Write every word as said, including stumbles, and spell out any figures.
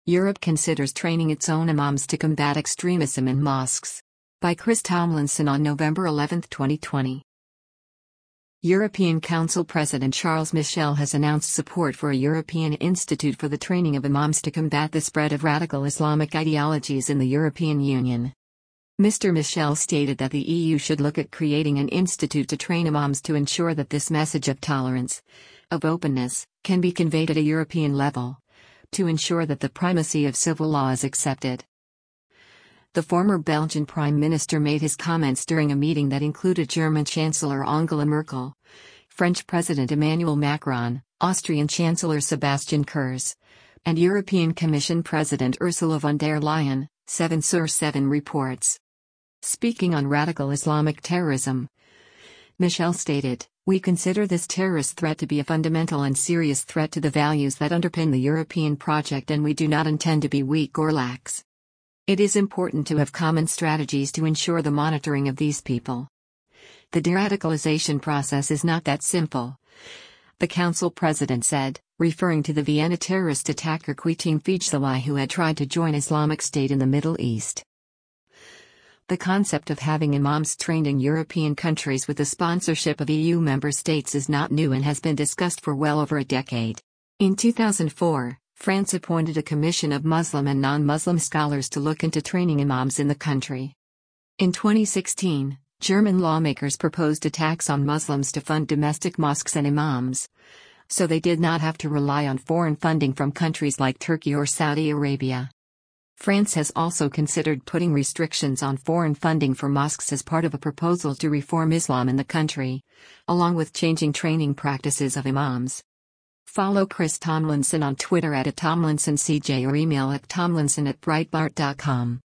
Europe considers training its own imams to combat extremism in mosques. By Chris Tomlinson on November eleventh, twenty twenty. European Council President Charles Michel has announced support for a European Institute for the Training of Imams to combat the spread of radical Islamic ideologies in the European Union. Mister Michel stated that the E U should look at creating an institute to train imams to ensure that this message of tolerance, of openness, can be conveyed at a European level, to ensure that the primacy of civil law is accepted. The former Belgian Prime Minister made his comments during a meeting that included German Chancellor Angela Merkel, French President Emmanuel Macron, Austrian Chancellor Sebastian Kurz, and European Commission President Ursula von der Leyen, seven sur seven reports. Speaking on radical Islamic terrorism, Michel stated, "We consider this terrorist threat to be a fundamental and serious threat to the values that underpin the European project, and we do not intend to be weak or lax. It is important to have common strategies to ensure the monitoring of these people. The de-radicalization process is not that simple," the council president said, referring to the Vienna terrorist attacker Qitim Fijzawai, who had tried to join Islamic State in the Middle East. The concept of having imams trained in European countries with the sponsorship of E U member states is not new and has been discussed for well over a decade. In two thousand four, France appointed a commission of Muslim and non-Muslim scholars to look into training imams in the country. In twenty sixteen, German lawmakers proposed a tax on Muslims to fund domestic mosques and imams, so they did not have to rely on foreign funding from countries like Turkey or Saudi Arabia. France has also considered putting restrictions on foreign funding for mosques as part of a proposal to reform Islam in the country, along with changing training practices of imams. Follow Chris Tomlinson on Twitter at Tomlinson C J or email at tomlinson at breitbart dot com.